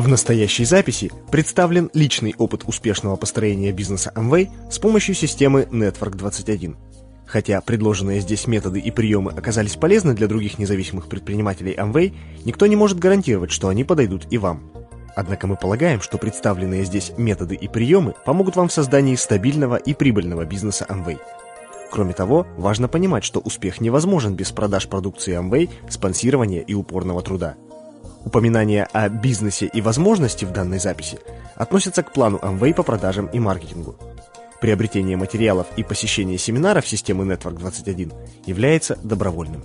В настоящей записи представлен личный опыт успешного построения бизнеса Amway с помощью системы Network 21. Хотя предложенные здесь методы и приемы оказались полезны для других независимых предпринимателей Amway, никто не может гарантировать, что они подойдут и вам. Однако мы полагаем, что представленные здесь методы и приемы помогут вам в создании стабильного и прибыльного бизнеса Amway. Кроме того, важно понимать, что успех невозможен без продаж продукции Amway, спонсирования и упорного труда. Упоминание о бизнесе и возможности в данной записи относятся к плану Amway по продажам и маркетингу. Приобретение материалов и посещение семинаров системы Network 21 является добровольным.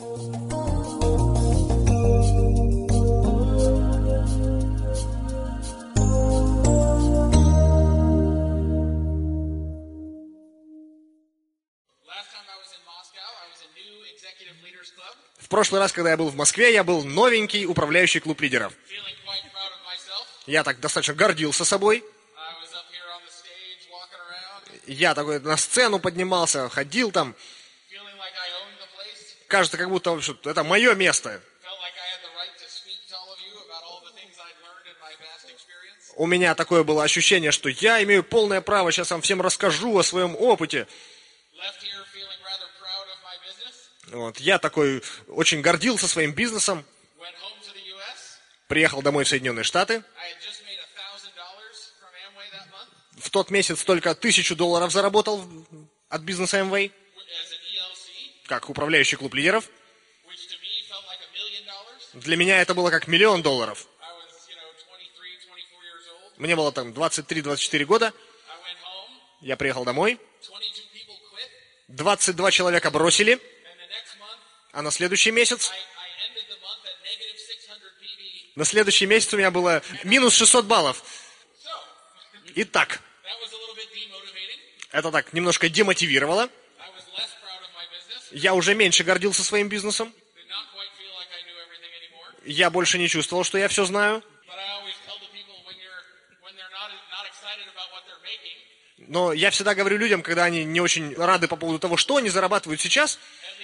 В прошлый раз, когда я был в Москве, я был новенький управляющий клуб лидеров. Я так достаточно гордился собой. Я такой на сцену поднимался, ходил там. Кажется, как будто это мое место. У меня такое было ощущение, что я имею полное право, сейчас вам всем расскажу о своем опыте. Вот, я такой очень гордился своим бизнесом. Приехал домой в Соединенные Штаты. В тот месяц только $1000 заработал от бизнеса Amway, как управляющий клуб лидеров. Для меня это было как $1 000 000. Мне было там 23-24 года. Я приехал домой. 22 человека бросили. А на следующий месяц у меня было минус 600 баллов. Итак, это так немножко демотивировало. Я уже меньше гордился своим бизнесом. Я больше не чувствовал, что я все знаю. Но я всегда говорю людям, когда они не очень рады по поводу того, что они зарабатывают сейчас,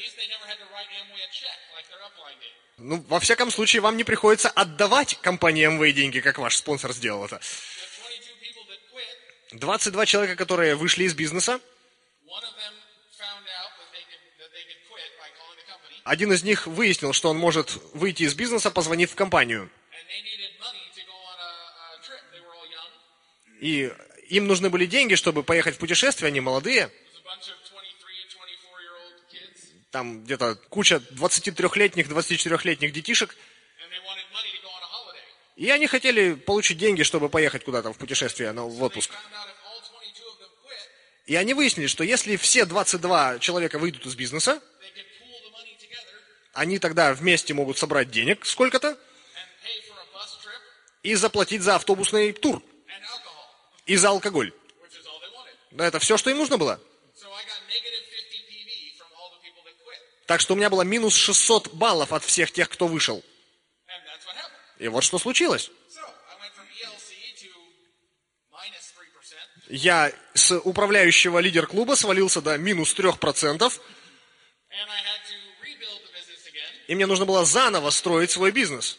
во всяком случае, вам не приходится отдавать компании Amway деньги, как ваш спонсор сделал это. 22 человека, которые вышли из бизнеса. Один из них выяснил, что он может выйти из бизнеса, позвонив в компанию. И им нужны были деньги, чтобы поехать в путешествие, они молодые. Там где-то куча 23-летних, 24-летних детишек. И они хотели получить деньги, чтобы поехать куда-то в путешествие, в отпуск. И они выяснили, что если все 22 человека выйдут из бизнеса, они тогда вместе могут собрать денег сколько-то и заплатить за автобусный тур и за алкоголь. Да, это все, что им нужно было. Так что у меня было минус 600 баллов от всех тех, кто вышел. И вот что случилось. Я с управляющего лидер-клуба свалился до минус 3%. И мне нужно было заново строить свой бизнес.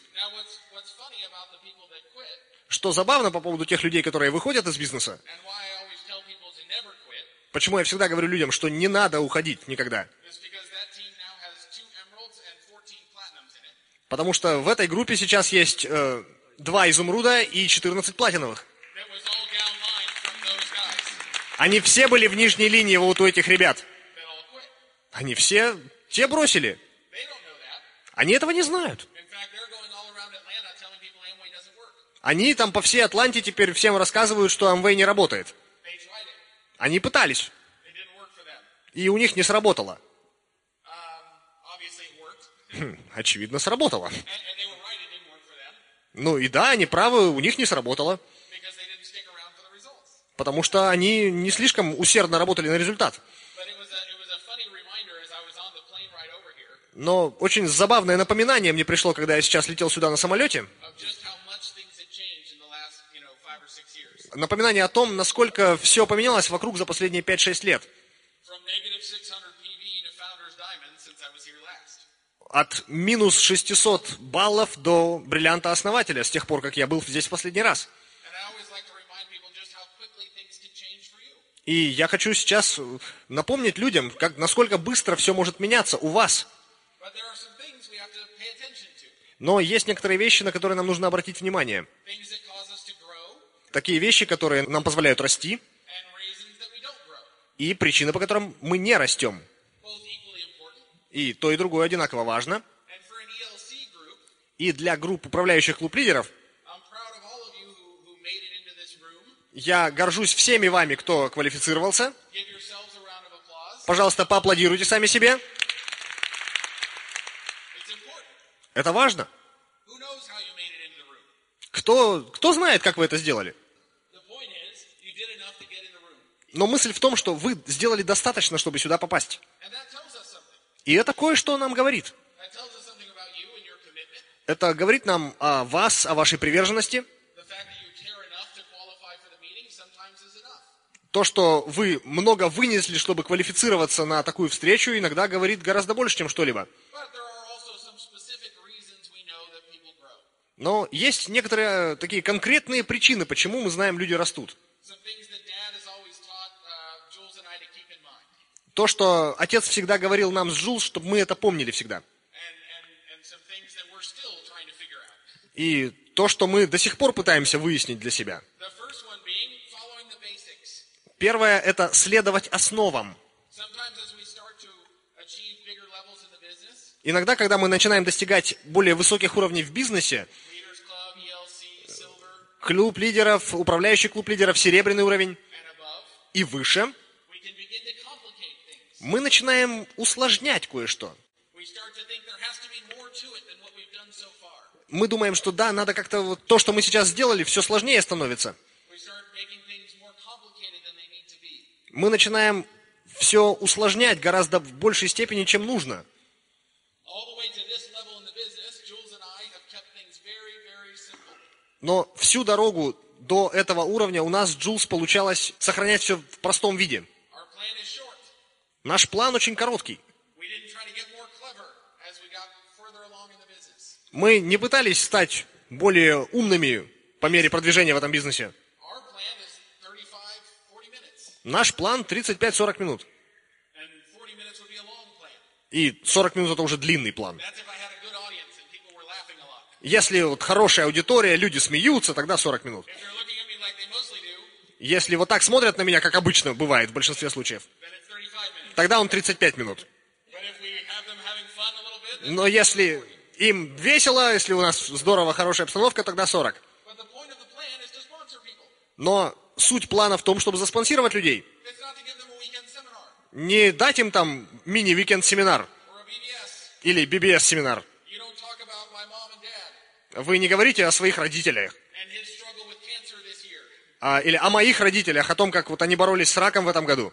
Что забавно по поводу тех людей, которые выходят из бизнеса. Почему я всегда говорю людям, что не надо уходить никогда. Потому что в этой группе сейчас есть 2 изумруда и 14 платиновых. Они все были в нижней линии вот у этих ребят. Они все те бросили. Они этого не знают. Они там по всей Атланте теперь всем рассказывают, что Amway не работает. Они пытались. И у них не сработало. Очевидно, сработало. Ну и да, они правы, у них не сработало. Потому что они не слишком усердно работали на результат. Но очень забавное напоминание мне пришло, когда я сейчас летел сюда на самолете. Напоминание о том, насколько все поменялось вокруг за последние 5-6 лет. От минус 600 баллов до бриллианта основателя с тех пор, как я был здесь в последний раз. И я хочу сейчас напомнить людям, насколько быстро все может меняться у вас. Но есть некоторые вещи, на которые нам нужно обратить внимание. Такие вещи, которые нам позволяют расти, и причины, по которым мы не растем. И то, и другое одинаково важно. И для групп управляющих клуб-лидеров я горжусь всеми вами, кто квалифицировался. Пожалуйста, поаплодируйте сами себе. Это важно. Кто знает, как вы это сделали? Но мысль в том, что вы сделали достаточно, чтобы сюда попасть. И это кое-что нам говорит. Это говорит нам о вас, о вашей приверженности. То, что вы много вынесли, чтобы квалифицироваться на такую встречу, иногда говорит гораздо больше, чем что-либо. Но есть некоторые такие конкретные причины, почему мы знаем, люди растут. То, что отец всегда говорил нам с Джулс, чтобы мы это помнили всегда. И то, что мы до сих пор пытаемся выяснить для себя. Первое – это следовать основам. Иногда, когда мы начинаем достигать более высоких уровней в бизнесе, клуб лидеров, управляющий клуб лидеров, серебряный уровень и выше, мы начинаем усложнять кое-что. Мы думаем, что да, надо как-то вот то, что мы сейчас сделали, все сложнее становится. Мы начинаем все усложнять гораздо в большей степени, чем нужно. Но всю дорогу до этого уровня у нас, Джулс, получалось сохранять все в простом виде. Наш план очень короткий. Мы не пытались стать более умными по мере продвижения в этом бизнесе. Наш план 35-40 минут. И 40 минут это уже длинный план. Если вот хорошая аудитория, люди смеются, тогда 40 минут. Если вот так смотрят на меня, как обычно бывает в большинстве случаев, тогда он 35 минут. Но если им весело, если у нас здорово, хорошая обстановка, тогда 40. Но суть плана в том, чтобы заспонсировать людей. Не дать им там мини-викенд-семинар или BBS-семинар. Вы не говорите о своих родителях. Или о моих родителях, о том, как вот они боролись с раком в этом году.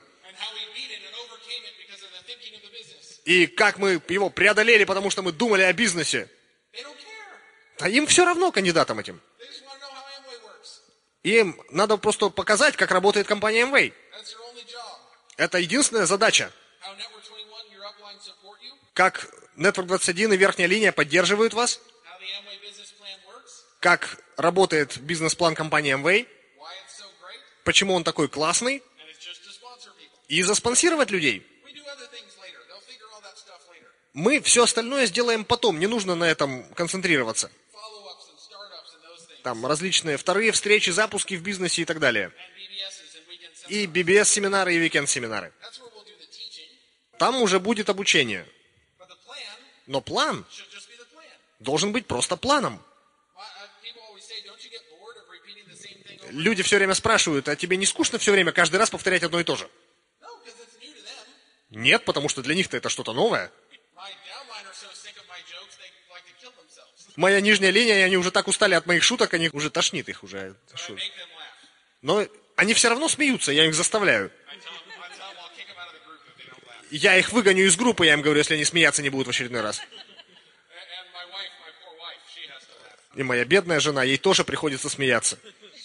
И как мы его преодолели, потому что мы думали о бизнесе. А им все равно, кандидатам этим. Им надо просто показать, как работает компания Amway. Это единственная задача. Как Network 21 и верхняя линия поддерживают вас. Как работает бизнес-план компании Amway. Почему он такой классный. И заспонсировать людей. Мы все остальное сделаем потом. Не нужно на этом концентрироваться. Там различные вторые встречи, запуски в бизнесе и так далее. И BBS-семинары, и уикенд-семинары. Там уже будет обучение. Но план должен быть просто планом. Люди все время спрашивают, а тебе не скучно все время каждый раз повторять одно и то же? Нет, потому что для них-то это что-то новое. Моя нижняя линия, и они уже так устали от моих шуток, они уже тошнит их уже. Но они все равно смеются, я их заставляю. Я их выгоню из группы, я им говорю, если они смеяться не будут в очередной раз. И моя бедная жена, ей тоже приходится смеяться.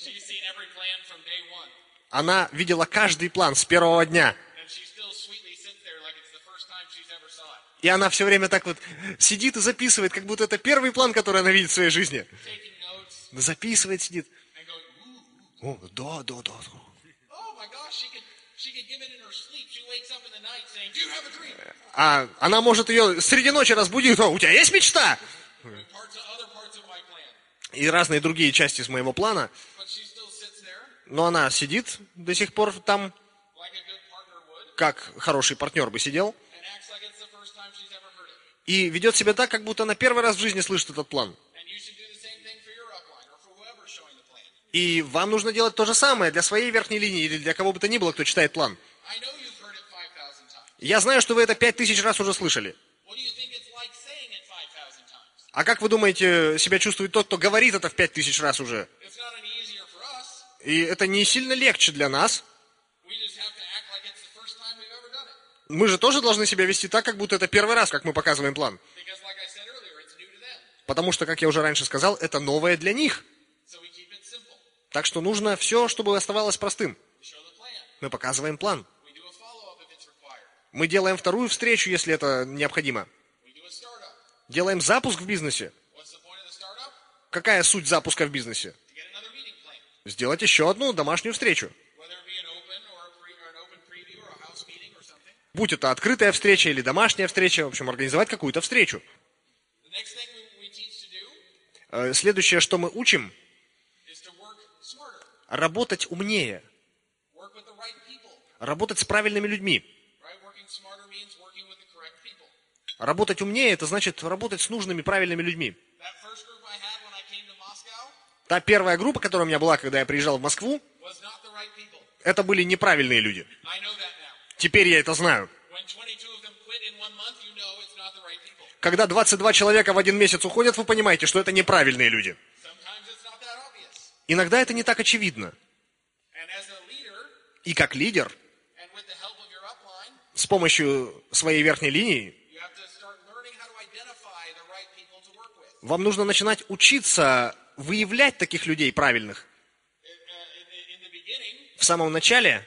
Она видела каждый план с первого дня. И она все время так вот сидит и записывает, как будто это первый план, который она видит в своей жизни. Записывает, сидит. О, да. А она может ее среди ночи разбудить. О, у тебя есть мечта? И разные другие части из моего плана. Но она сидит до сих пор там, как хороший партнер бы сидел. И ведет себя так, как будто она первый раз в жизни слышит этот план. И вам нужно делать то же самое для своей верхней линии или для кого бы то ни было, кто читает план. Я знаю, что вы это 5000 раз уже слышали. А как вы думаете, себя чувствует тот, кто говорит это в 5000 раз уже? И это не сильно легче для нас. Мы же тоже должны себя вести так, как будто это первый раз, как мы показываем план. Потому что, как я уже раньше сказал, это новое для них. Так что нужно все, чтобы оставалось простым. Мы показываем план. Мы делаем вторую встречу, если это необходимо. Делаем запуск в бизнесе. Какая суть запуска в бизнесе? Сделать еще одну домашнюю встречу. Будь это открытая встреча или домашняя встреча, в общем, организовать какую-то встречу. Следующее, что мы учим, работать умнее. Работать с правильными людьми. Работать умнее, это значит работать с нужными, правильными людьми. Та первая группа, которая у меня была, когда я приезжал в Москву, это были неправильные люди. Теперь я это знаю. Когда 22 человека в один месяц уходят, вы понимаете, что это неправильные люди. Иногда это не так очевидно. И как лидер, с помощью своей верхней линии, вам нужно начинать учиться выявлять таких людей правильных. В самом начале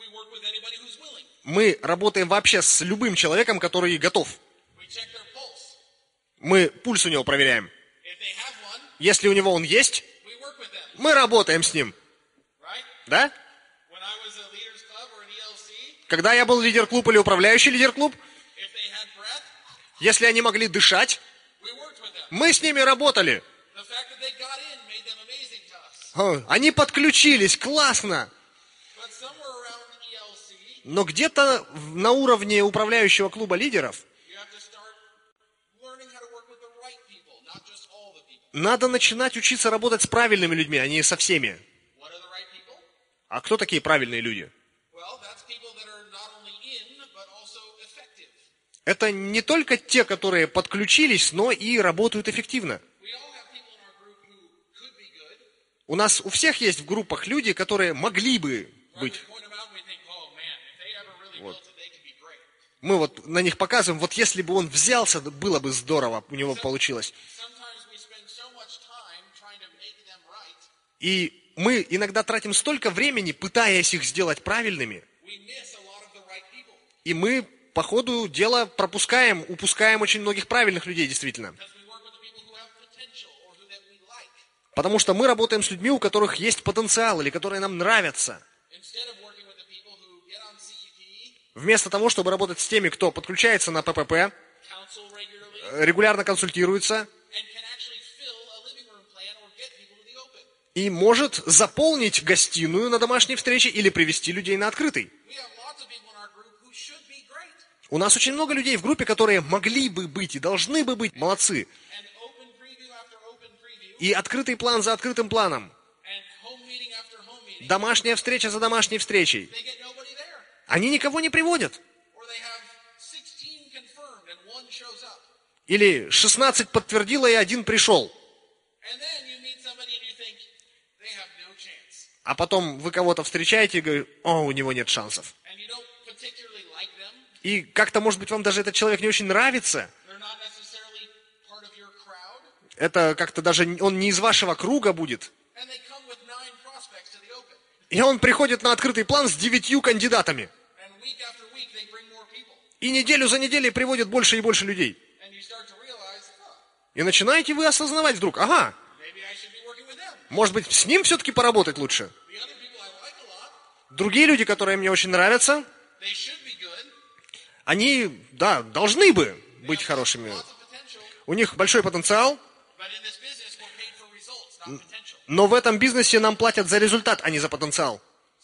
мы работаем вообще с любым человеком, который готов. Мы пульс у него проверяем. Если у него он есть, мы работаем с ним. Да? Когда я был лидер-клуб или управляющий лидер-клуб, если они могли дышать, мы с ними работали. Они подключились, классно. Но где-то на уровне управляющего клуба лидеров надо начинать учиться работать с правильными людьми, а не со всеми. А кто такие правильные люди? Это не только те, которые подключились, но и работают эффективно. У нас у всех есть в группах люди, которые могли бы быть. Вот. Мы вот на них показываем, вот если бы он взялся, было бы здорово, у него получилось. И мы иногда тратим столько времени, пытаясь их сделать правильными, и мы по ходу дела упускаем очень многих правильных людей, действительно. Потому что мы работаем с людьми, у которых есть потенциал, или которые нам нравятся. Вместо того, чтобы работать с теми, кто подключается на ППП, регулярно консультируется, и может заполнить гостиную на домашней встрече или привести людей на открытый. У нас очень много людей в группе, которые могли бы быть и должны бы быть молодцы. И открытый план за открытым планом. Домашняя встреча за домашней встречей. Они никого не приводят. Или 16 подтвердило, и один пришел. А потом вы кого-то встречаете и говорите, о, у него нет шансов. И как-то, может быть, вам даже этот человек не очень нравится. Это как-то даже он не из вашего круга будет. И он приходит на открытый план с 9 кандидатами. И неделю за неделей приводит больше и больше людей. И начинаете вы осознавать вдруг, ага, может быть, с ним все-таки поработать лучше. Другие люди, которые мне очень нравятся, они, да, должны бы быть хорошими. У них большой потенциал, но в этом бизнесе нам платят за результат, а не за потенциал.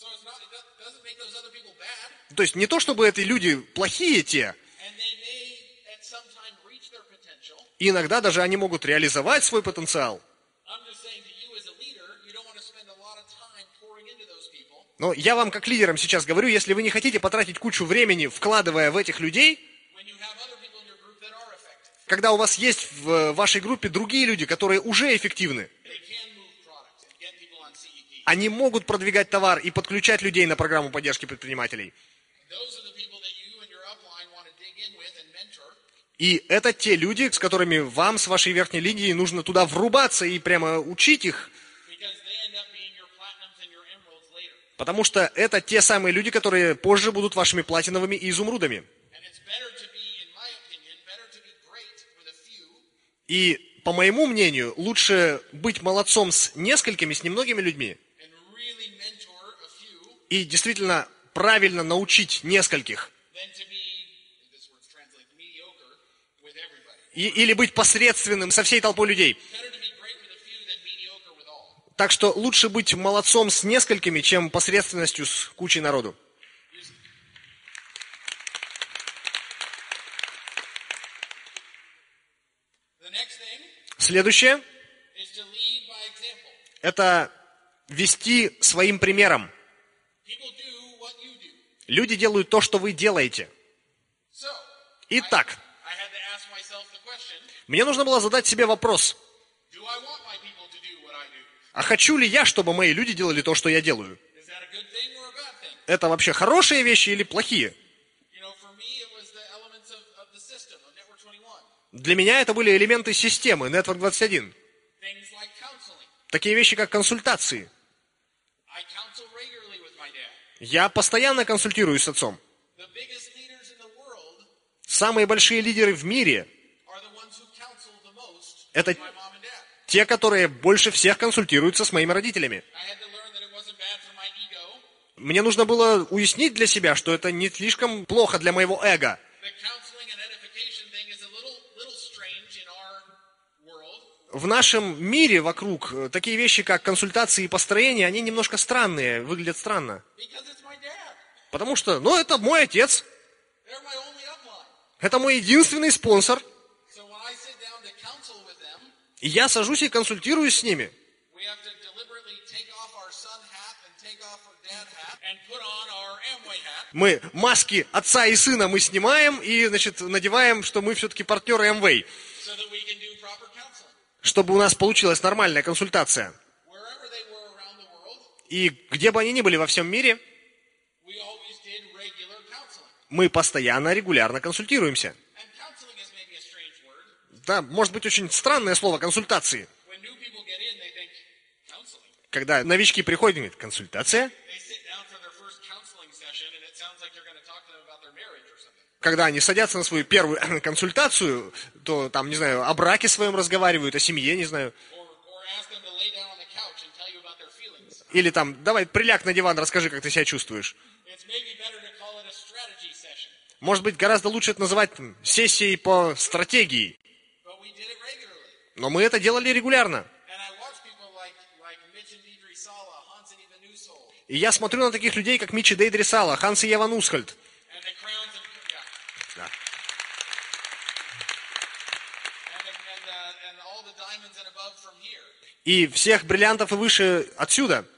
То есть не то, чтобы эти люди плохие те, и иногда даже они могут реализовать свой потенциал. Но я вам как лидерам сейчас говорю, если вы не хотите потратить кучу времени, вкладывая в этих людей, когда у вас есть в вашей группе другие люди, которые уже эффективны, они могут продвигать товар и подключать людей на программу поддержки предпринимателей. И это те люди, с которыми вам, с вашей верхней линии, нужно туда врубаться и прямо учить их. Потому что это те самые люди, которые позже будут вашими платиновыми и изумрудами. И, по моему мнению, лучше быть молодцом с несколькими, с немногими людьми, и действительно правильно научить нескольких. Или быть посредственным со всей толпой людей. Так что лучше быть молодцом с несколькими, чем посредственностью с кучей народу. Следующее – это вести своим примером. Люди делают то, что вы делаете. Итак, мне нужно было задать себе вопрос. А хочу ли я, чтобы мои люди делали то, что я делаю? Это вообще хорошие вещи или плохие? Для меня это были элементы системы Network 21. Такие вещи, как консультации. Я постоянно консультируюсь с отцом. Самые большие лидеры в мире – это те, которые больше всех консультируются с моими родителями. Мне нужно было уяснить для себя, что это не слишком плохо для моего эго. В нашем мире вокруг такие вещи, как консультации и построение, они немножко странные, выглядят странно. Потому что, это мой отец. Это мой единственный спонсор. И я сажусь и консультируюсь с ними. Мы маски отца и сына мы снимаем и, надеваем, что мы все-таки партнеры Amway. Чтобы у нас получилась нормальная консультация. И где бы они ни были во всем мире, мы постоянно, регулярно консультируемся. Да, может быть очень странное слово консультации. Когда новички приходят и говорят, консультация? Когда они садятся на свою первую консультацию, то там, не знаю, о браке своем разговаривают, о семье, не знаю. Или там, давай, приляг на диван, расскажи, как ты себя чувствуешь. Может быть, гораздо лучше это называть сессией по стратегии. Но мы это делали регулярно. И я смотрю на таких людей, как Мичи Дейдри Сала, Ханс и Ева Нусхольд. Да. И всех бриллиантов и выше отсюда.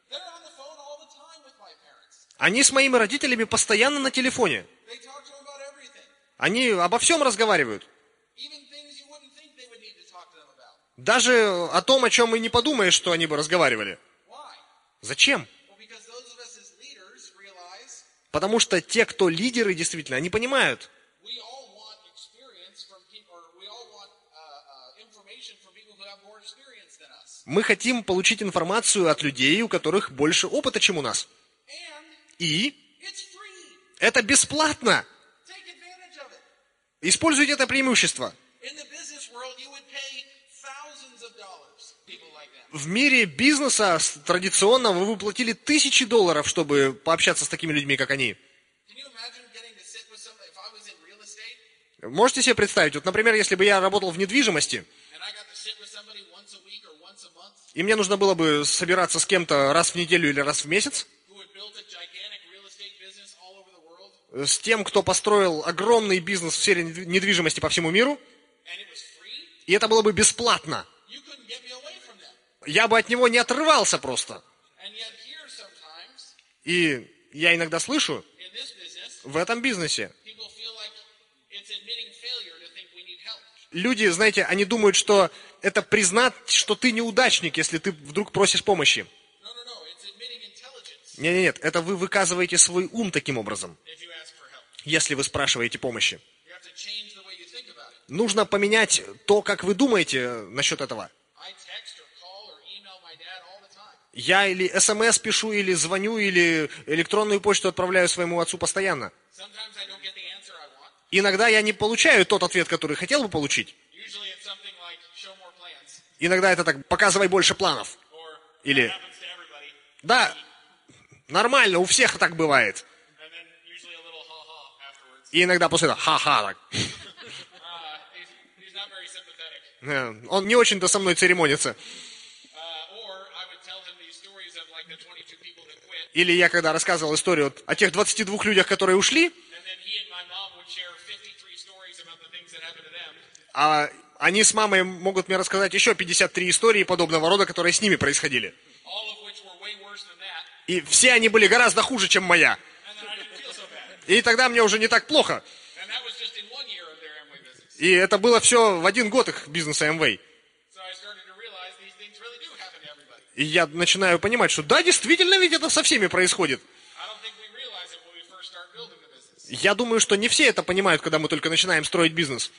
Они с моими родителями постоянно на телефоне. Они обо всем разговаривают. Даже о том, о чем и не подумаешь, что они бы разговаривали. Зачем? Потому что те, кто лидеры, действительно, они понимают. Мы хотим получить информацию от людей, у которых больше опыта, чем у нас. И это бесплатно. Используйте это преимущество. В мире бизнеса традиционно вы платили $1000, чтобы пообщаться с такими людьми, как они. Можете себе представить, вот, например, если бы я работал в недвижимости, и мне нужно было бы собираться с кем-то раз в неделю или раз в месяц, с тем, кто построил огромный бизнес в сфере недвижимости по всему миру, и это было бы бесплатно. Я бы от него не отрывался просто. И я иногда слышу в этом бизнесе. Люди, знаете, они думают, что это признать, что ты неудачник, если ты вдруг просишь помощи. Нет, это вы выказываете свой ум таким образом, если вы спрашиваете помощи. Нужно поменять то, как вы думаете насчет этого. Я или СМС пишу, или звоню, или электронную почту отправляю своему отцу постоянно. Иногда я не получаю тот ответ, который хотел бы получить. Иногда это так, показывай больше планов. Или, да, нормально, у всех так бывает. И иногда после этого, ха-ха, так. Он не очень-то со мной церемонится. Или я когда рассказывал историю о тех 22 людях, которые ушли, а они с мамой могут мне рассказать еще 53 истории подобного рода, которые с ними происходили. И все они были гораздо хуже, чем моя. И тогда мне уже не так плохо. И это было все в 1 год их бизнеса Amway. И я начинаю понимать, что да, действительно, ведь это со всеми происходит. Я думаю, что не все это понимают, когда мы только начинаем строить бизнес.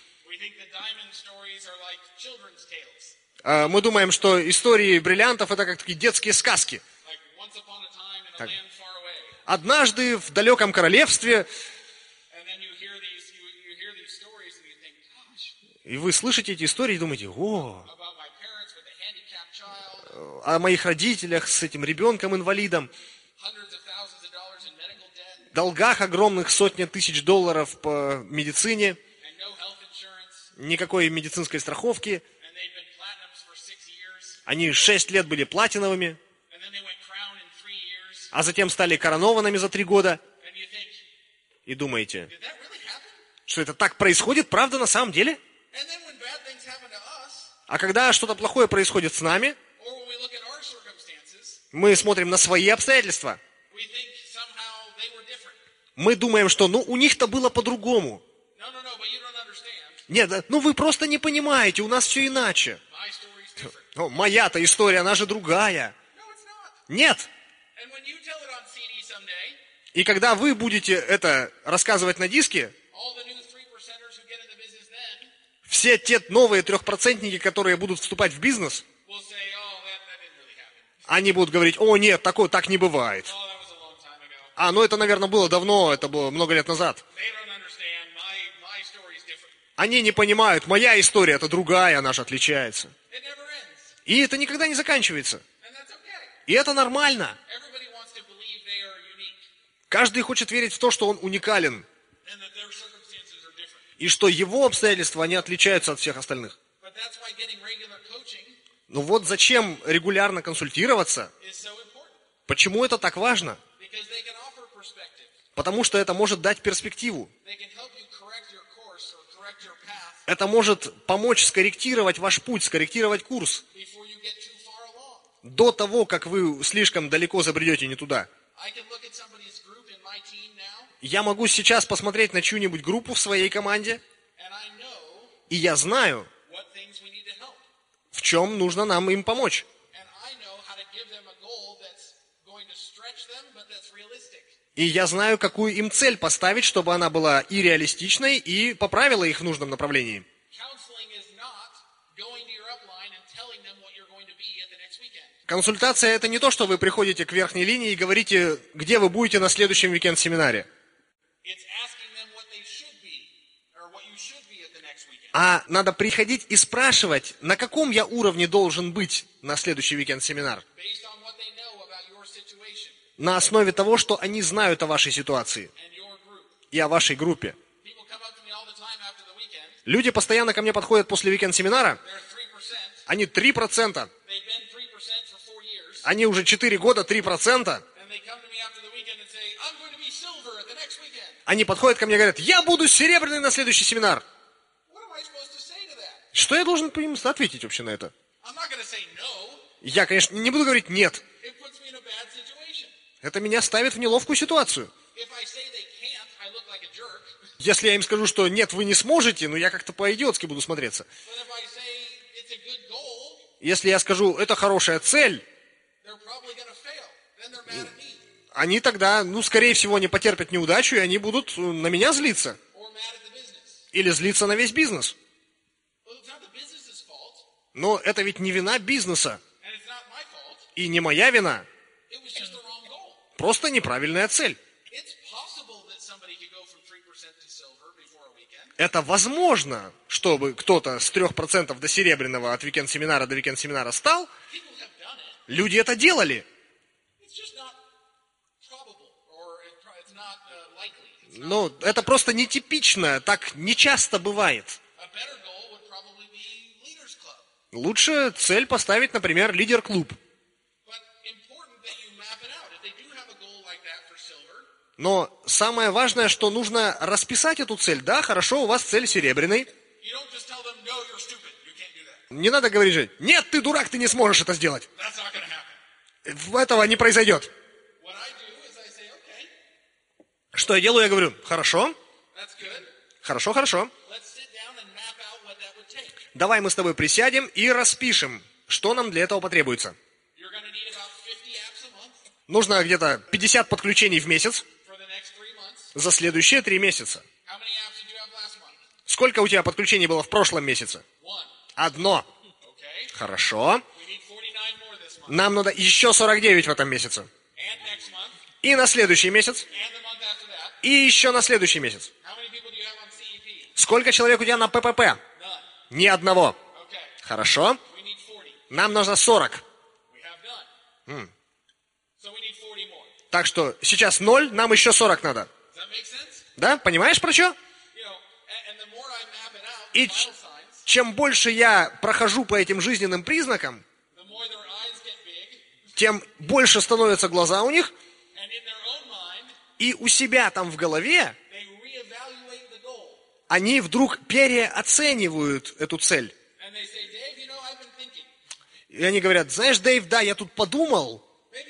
Мы думаем, что истории бриллиантов это как такие детские сказки. Так. Однажды в далеком королевстве, и вы слышите эти истории и думаете, о моих родителях с этим ребенком-инвалидом, долгах огромных, $100 000 по медицине, никакой медицинской страховки. Они 6 лет были платиновыми, а затем стали коронованными за 3 года. И думаете, что это так происходит, правда, на самом деле? А когда что-то плохое происходит с нами, мы смотрим на свои обстоятельства. Мы думаем, что у них-то было по-другому. Нет, вы просто не понимаете, у нас все иначе. Моя-то история, она же другая. Нет. И когда вы будете это рассказывать на диске, все те новые 3%, которые будут вступать в бизнес, они будут говорить, нет, так не бывает. Это, наверное, было давно, это было много лет назад. Они не понимают, моя история, это другая, она же отличается. И это никогда не заканчивается. И это нормально. Каждый хочет верить в то, что он уникален. И что его обстоятельства, они отличаются от всех остальных. Но вот зачем регулярно консультироваться? Почему это так важно? Потому что это может дать перспективу. Это может помочь скорректировать ваш путь, скорректировать курс. До того, как вы слишком далеко забредете не туда. Я могу сейчас посмотреть на чью-нибудь группу в своей команде, и я знаю, в чем нужно нам им помочь. И я знаю, какую им цель поставить, чтобы она была и реалистичной, и поправила их в нужном направлении. Консультация – это не то, что вы приходите к верхней линии и говорите, где вы будете на следующем уикенд-семинаре. А надо приходить и спрашивать, на каком я уровне должен быть на следующий уикенд-семинар. На основе того, что они знают о вашей ситуации и о вашей группе. Люди постоянно ко мне подходят после уикенд-семинара. Они 3%. Они уже 4 года 3%. Они подходят ко мне и говорят, я буду серебряный на следующий семинар. Что я должен им ответить вообще на это? Я, конечно, не буду говорить нет. Это меня ставит в неловкую ситуацию. Если я им скажу, что нет, вы не сможете, я как-то по-идиотски буду смотреться. Если я скажу, это хорошая цель, они тогда, скорее всего, не потерпят неудачу, и они будут на меня злиться. Или злиться на весь бизнес. Но это ведь не вина бизнеса. И не моя вина. Просто неправильная цель. Это возможно, чтобы кто-то с 3% до серебряного от уикенд-семинара до уикенд-семинара стал. Люди это делали. Но это просто нетипично, так не часто бывает. Лучше цель поставить, например, лидер-клуб. Но самое важное, что нужно расписать эту цель. Да, хорошо, у вас цель серебряный. Не надо говорить же, нет, ты дурак, ты не сможешь это сделать. Этого не произойдет. Что я делаю? Я говорю, хорошо. Хорошо. Давай мы с тобой присядем и распишем, что нам для этого потребуется. Нужно где-то 50 подключений в месяц за следующие 3 месяца. Сколько у тебя подключений было в прошлом месяце? 1. Хорошо. Нам надо еще 49 в этом месяце. И на следующий месяц. И еще на следующий месяц. Сколько человек у тебя на ППП? Ни одного. Хорошо. Нам нужно 40. Так что сейчас 0, нам еще 40 надо. Да? Понимаешь, про что? И чем больше я прохожу по этим жизненным признакам, тем больше становятся глаза у них, и у себя там в голове они вдруг переоценивают эту цель. И они говорят, знаешь, Дэйв, да, я тут подумал,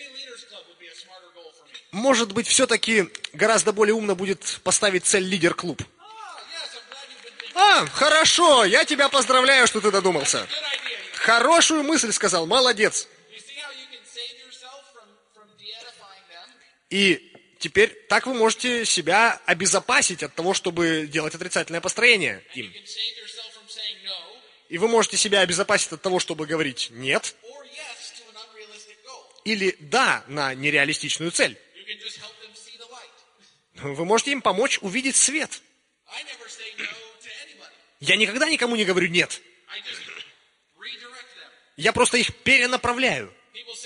может быть, все-таки гораздо более умно будет поставить цель лидер-клуб. Хорошо, я тебя поздравляю, что ты додумался. Хорошую мысль сказал, молодец. И теперь так вы можете себя обезопасить от того, чтобы делать отрицательное построение им. И вы можете себя обезопасить от того, чтобы говорить «нет» или «да» на нереалистичную цель. Вы можете им помочь увидеть свет. Я никогда никому не говорю «нет». Я просто их перенаправляю.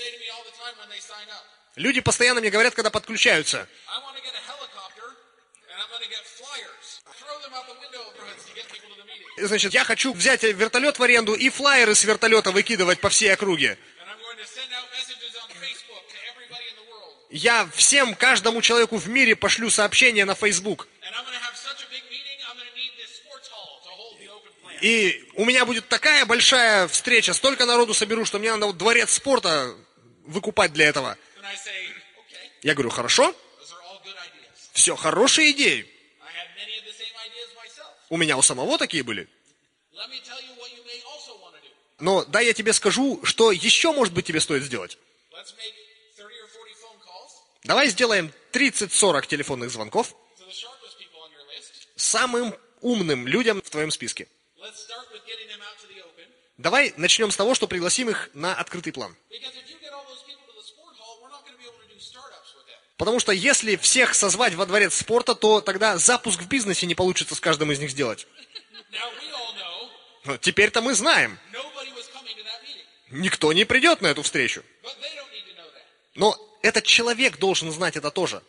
Люди постоянно мне говорят, когда подключаются. Значит, я хочу взять вертолет в аренду и флаеры с вертолета выкидывать по всей округе. Я всем, каждому человеку в мире пошлю сообщение на Facebook. И у меня будет такая большая встреча, столько народу соберу, что мне надо дворец спорта выкупать для этого. Я говорю, хорошо. Все, хорошие идеи. У меня у самого такие были. Но дай я тебе скажу, что еще, может быть, тебе стоит сделать. Давай сделаем 30-40 телефонных звонков самым умным людям в твоем списке. Давай начнем с того, что пригласим их на открытый план. Потому что если всех созвать во дворец спорта, то тогда запуск в бизнесе не получится с каждым из них сделать. Но теперь-то мы знаем. Никто не придет на эту встречу. Но этот человек должен знать это тоже.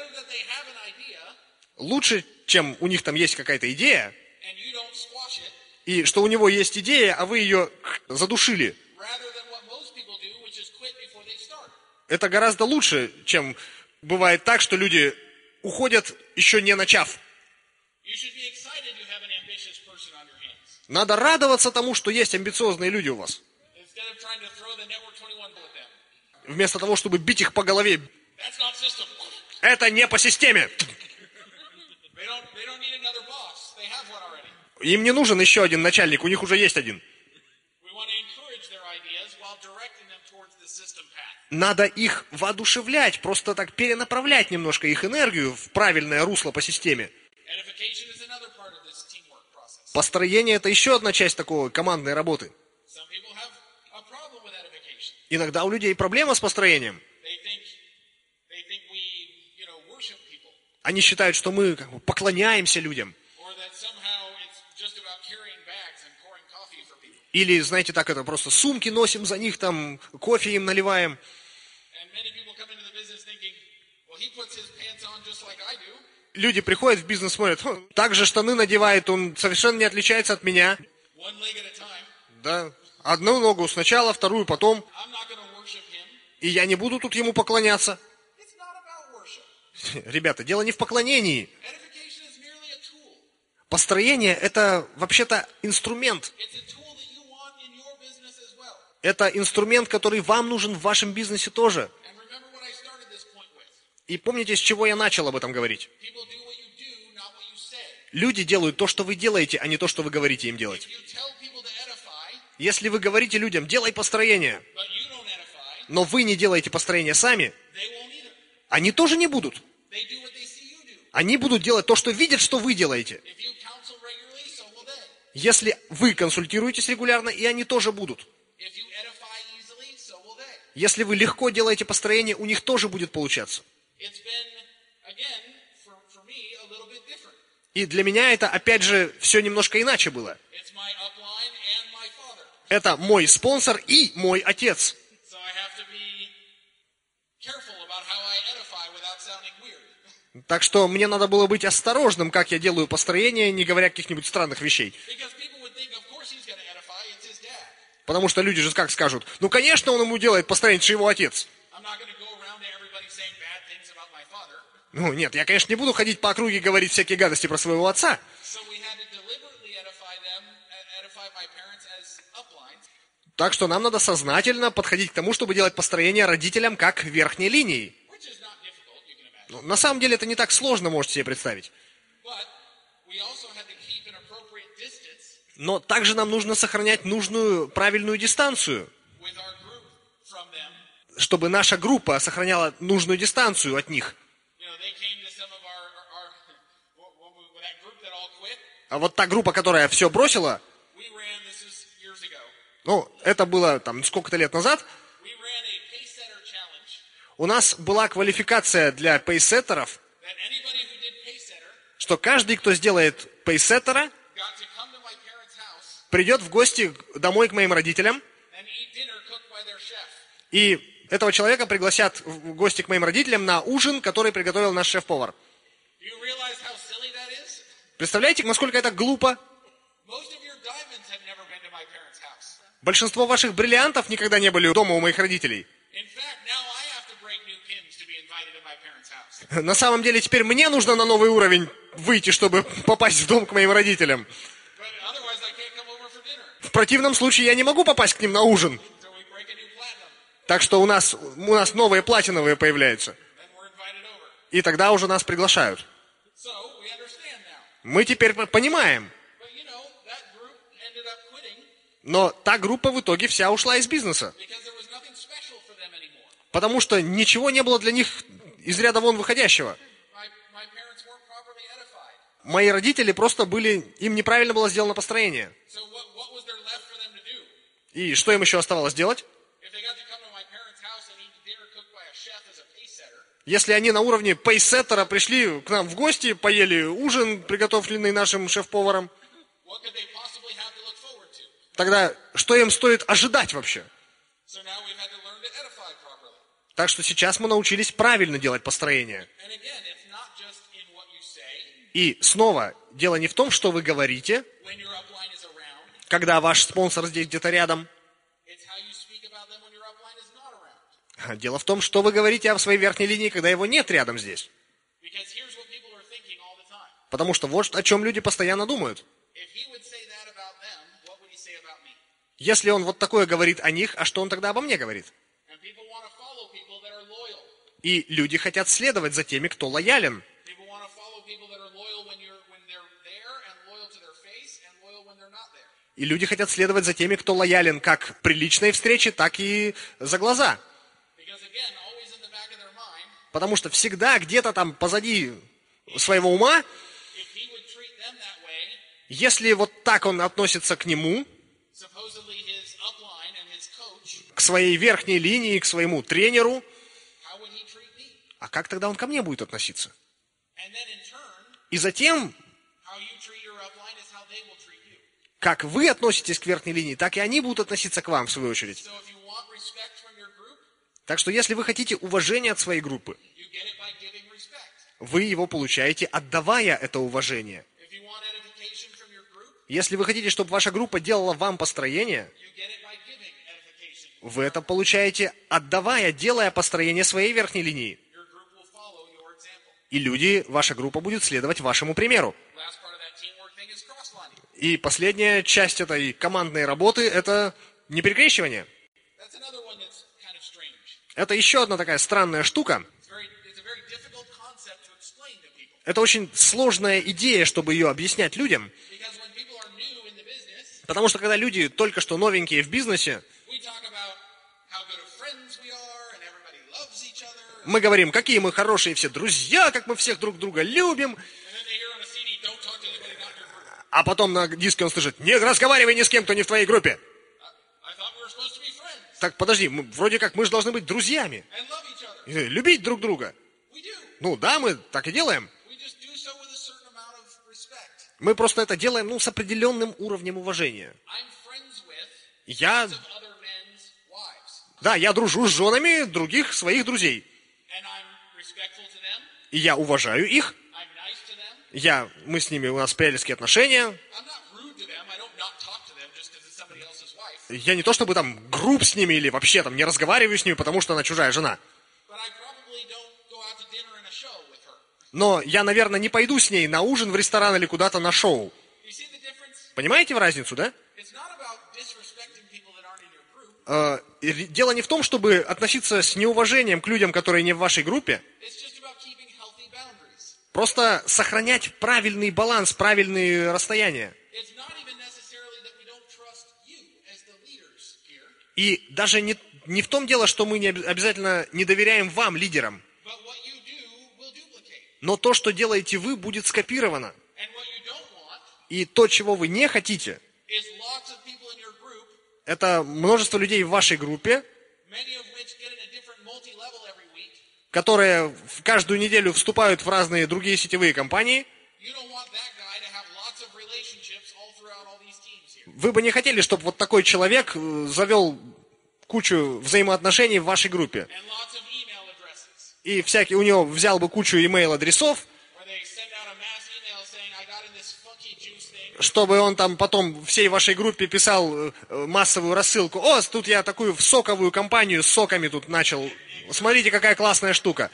Лучше, чем у них там есть какая-то идея, и что у него есть идея, а вы ее задушили. Это гораздо лучше, чем бывает так, что люди уходят, еще не начав. Надо радоваться тому, что есть амбициозные люди у вас. Вместо того, чтобы бить их по голове. Это не по системе. Им не нужен еще один начальник, у них уже есть один. Надо их воодушевлять, просто так перенаправлять немножко их энергию в правильное русло по системе. Построение – это еще одна часть такой командной работы. Иногда у людей проблема с построением. Они считают, что мы как бы поклоняемся людям. Или, знаете, так это просто сумки носим за них, там кофе им наливаем. Люди приходят в бизнес, смотрят, так же штаны надевает, он совершенно не отличается от меня. Да, одну ногу сначала, вторую потом. И я не буду тут ему поклоняться. Ребята, дело не в поклонении. Построение – это вообще-то инструмент. Это инструмент, который вам нужен в вашем бизнесе тоже. И помните, с чего я начал об этом говорить? Люди делают то, что вы делаете, а не то, что вы говорите им делать. Если вы говорите людям, делай построение, но вы не делаете построение сами, они тоже не будут. Они будут делать то, что видят, что вы делаете. Если вы консультируетесь регулярно, и они тоже будут. Если вы легко делаете построение, у них тоже будет получаться. И для меня это, опять же, все немножко иначе было. Это мой спонсор и мой отец. Так что мне надо было быть осторожным, как я делаю построение, не говоря каких-нибудь странных вещей. Потому что люди же как скажут, ну, конечно, он ему делает построение, это же его отец. Ну, нет, я, конечно, не буду ходить по округе и говорить всякие гадости про своего отца. Так что нам надо сознательно подходить к тому, чтобы делать построение родителям как верхней линией. Ну, на самом деле это не так сложно, можете себе представить. Но также нам нужно сохранять нужную, правильную дистанцию, чтобы наша группа сохраняла нужную дистанцию от них. А вот та группа, которая все бросила, ну, это было там сколько-то лет назад, у нас была квалификация для пейсеттеров, что каждый, кто сделает пейсеттера, придет в гости домой к моим родителям, и этого человека пригласят в гости к моим родителям на ужин, который приготовил наш шеф-повар. Представляете, насколько это глупо? Большинство ваших бриллиантов никогда не были дома у моих родителей. На самом деле, теперь мне нужно на новый уровень выйти, чтобы попасть в дом к моим родителям. В противном случае я не могу попасть к ним на ужин. Так что у нас новые платиновые появляются. И тогда уже нас приглашают. Мы теперь понимаем. Но та группа в итоге вся ушла из бизнеса. Потому что ничего не было для них из ряда вон выходящего. Мои родители просто им неправильно было сделано построение. И что им еще оставалось делать? Если они на уровне пейсеттера пришли к нам в гости, поели ужин, приготовленный нашим шеф-поваром, тогда что им стоит ожидать вообще? Так что сейчас мы научились правильно делать построение. И снова, дело не в том, что вы говорите, когда ваш спонсор здесь где-то рядом. Дело в том, что вы говорите о своей верхней линии, когда его нет рядом здесь. Потому что вот о чем люди постоянно думают. Если он вот такое говорит о них, а что он тогда обо мне говорит? И люди хотят следовать за теми, кто лоялен. И люди хотят следовать за теми, кто лоялен как при личной встрече, так и за глаза. Потому что всегда где-то там позади своего ума, если вот так он относится к нему, к своей верхней линии, к своему тренеру, а как тогда он ко мне будет относиться? И затем, как вы относитесь к верхней линии, так и они будут относиться к вам, в свою очередь. Так что, если вы хотите уважения от своей группы, вы его получаете, отдавая это уважение. Если вы хотите, чтобы ваша группа делала вам построение, вы это получаете, отдавая, делая построение своей верхней линии. И люди, ваша группа будет следовать вашему примеру. И последняя часть этой командной работы – это неперекрещивание. Это еще одна такая странная штука. Это очень сложная идея, чтобы ее объяснять людям. Потому что когда люди только что новенькие в бизнесе, мы говорим, какие мы хорошие все друзья, как мы всех друг друга любим. А потом на диске он слышит, не разговаривай ни с кем, кто не в твоей группе. Так, подожди, вроде как мы же должны быть друзьями. Любить друг друга. Ну да, мы так и делаем. Мы просто это делаем, с определенным уровнем уважения. Я дружу с женами других своих друзей. И я уважаю их. Мы с ними, у нас приятельские отношения. Я не то чтобы там груб с ними или вообще там не разговариваю с ними, потому что она чужая жена. Но я, наверное, не пойду с ней на ужин в ресторан или куда-то на шоу. Понимаете разницу, да? Дело не в том, чтобы относиться с неуважением к людям, которые не в вашей группе. Просто сохранять правильный баланс, правильные расстояния. И даже не в том дело, что мы обязательно не доверяем вам, лидерам. Но то, что делаете вы, будет скопировано. И то, чего вы не хотите, это множество людей в вашей группе, которые в каждую неделю вступают в разные другие сетевые компании. Вы бы не хотели, чтобы вот такой человек завел кучу взаимоотношений в вашей группе. И у него взял бы кучу имейл-адресов, чтобы он там потом всей вашей группе писал массовую рассылку. О, тут я такую соковую компанию с соками тут начал. Смотрите, какая классная штука.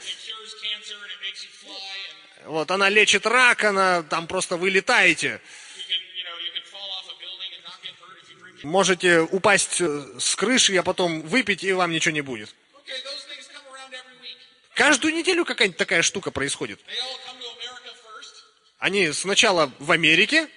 Вот, она лечит рак, там просто вы летаете. Можете упасть с крыши, а потом выпить, и вам ничего не будет. Каждую неделю какая-нибудь такая штука происходит. Они сначала в Америке,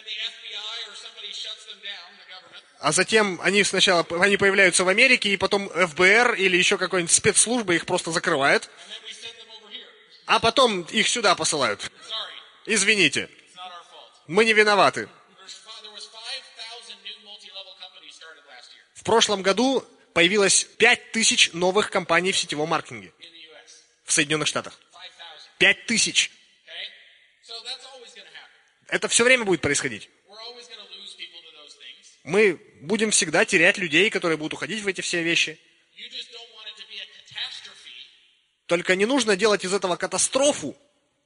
а затем они появляются в Америке, и потом ФБР или еще какая-нибудь спецслужба их просто закрывает, а потом их сюда посылают. Извините, мы не виноваты. В прошлом году появилось 5000 новых компаний в сетевом маркетинге в Соединенных Штатах? 5000. Это все время будет происходить. Мы будем всегда терять людей, которые будут уходить в эти все вещи. Только не нужно делать из этого катастрофу.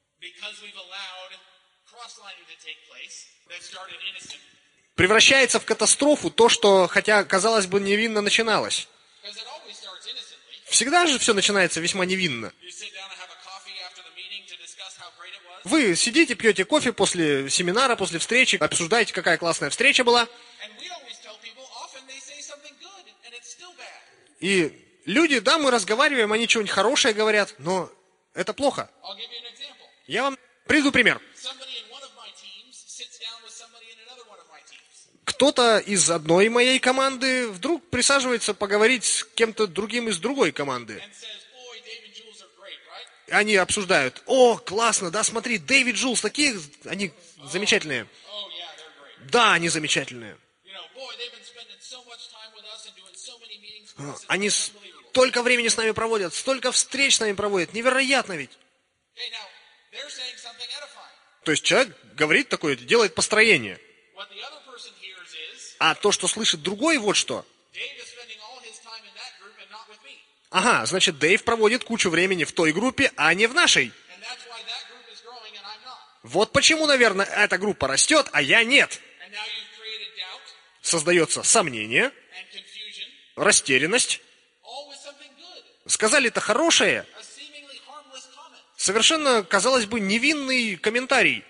Превращается в катастрофу то, что, хотя, казалось бы, невинно начиналось. Всегда же все начинается весьма невинно. Вы сидите, пьете кофе после семинара, после встречи, обсуждаете, какая классная встреча была. И люди, да, мы разговариваем, они что-нибудь хорошее говорят, но это плохо. Я вам приведу пример. Кто-то из одной моей команды вдруг присаживается поговорить с кем-то другим из другой команды. Они обсуждают: о, классно, да, смотри, Дэвид Джулс, такие, они замечательные. Да, они замечательные. Они столько времени с нами проводят, столько встреч с нами проводят, невероятно ведь. То есть человек говорит такое, делает построение. А то, что слышит другой, вот что. Ага, значит, Дэйв проводит кучу времени в той группе, а не в нашей. Вот почему, наверное, эта группа растет, а я нет. Создается сомнение, растерянность. Сказали-то хорошее. Совершенно, казалось бы, невинный комментарий.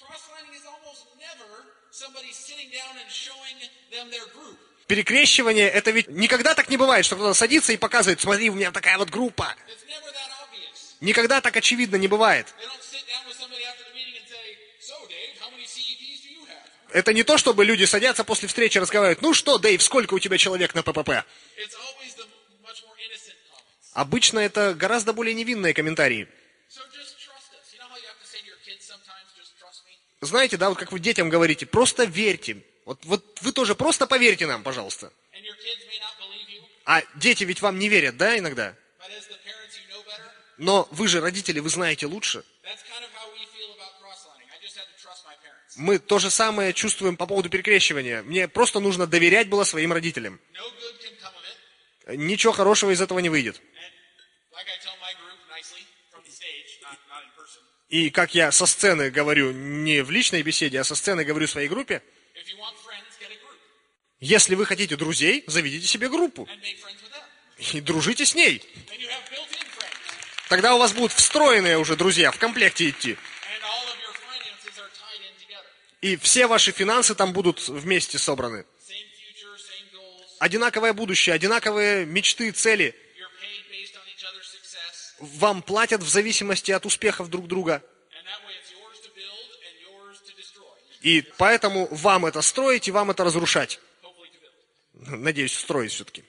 Перекрещивание, это ведь никогда так не бывает, что кто-то садится и показывает: смотри, у меня такая вот группа. Никогда так очевидно не бывает. Это не то, чтобы люди садятся после встречи и разговаривают: ну что, Дэйв, сколько у тебя человек на ППП? Обычно это гораздо более невинные комментарии. Знаете, да, вот как вы детям говорите: просто верьте. Вот вы тоже просто поверьте нам, пожалуйста. А дети ведь вам не верят, да, иногда? Но вы же родители, вы знаете лучше. Мы то же самое чувствуем по поводу перекрещивания. Мне просто нужно доверять было своим родителям. Ничего хорошего из этого не выйдет. И как я со сцены говорю, не в личной беседе, а со сцены говорю своей группе: если вы хотите друзей, заведите себе группу. И дружите с ней. Тогда у вас будут встроенные уже друзья, в комплекте идти. И все ваши финансы там будут вместе собраны. Одинаковое будущее, одинаковые мечты, цели. Вам платят в зависимости от успехов друг друга. И поэтому вам это строить и вам это разрушать. Надеюсь, строить все-таки.